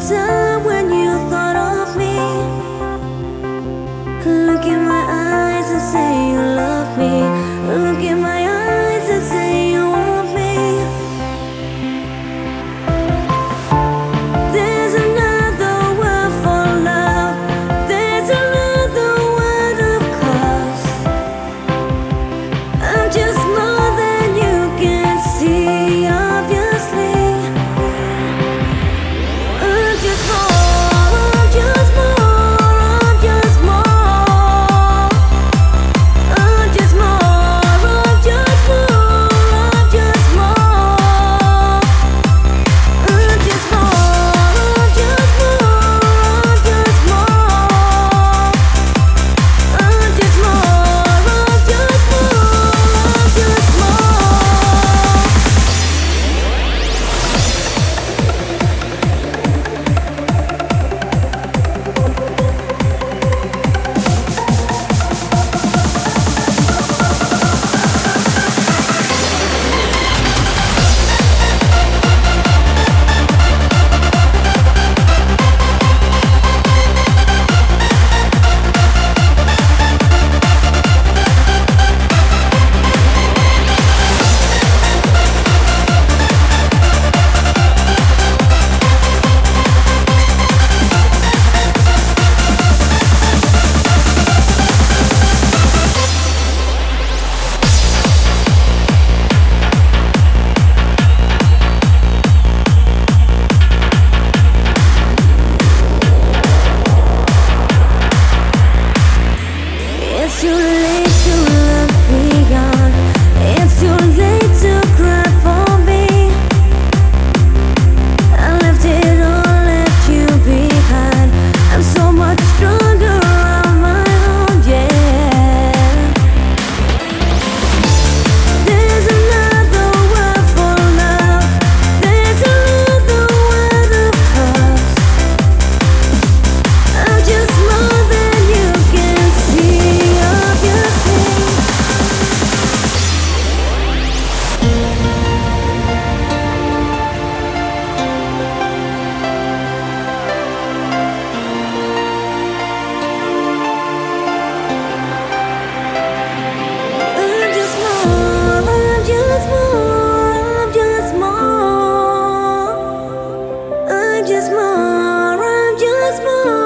time when you thought of me. Look in my eyes and say you love me. Look in my eyes and say you want me. There's another word for love. There's another word of course. I'm just more than you can see, obviously. I'm just more, I'm just more, I'm just more. I'm just more, I'm just more, I'm just more. I'm just more, I'm just more, I'm just more. I'm just more, I'm just more, I'm just It's too late to look beyond. It's too late to cry for me. I left it all, left you behind. I'm so much stronger on my own, yeah. There's another word for love. There's another word of course. I'm just more than you can see, obviously. I'm just more, I'm just more, I'm just more. I'm just more, I'm just more.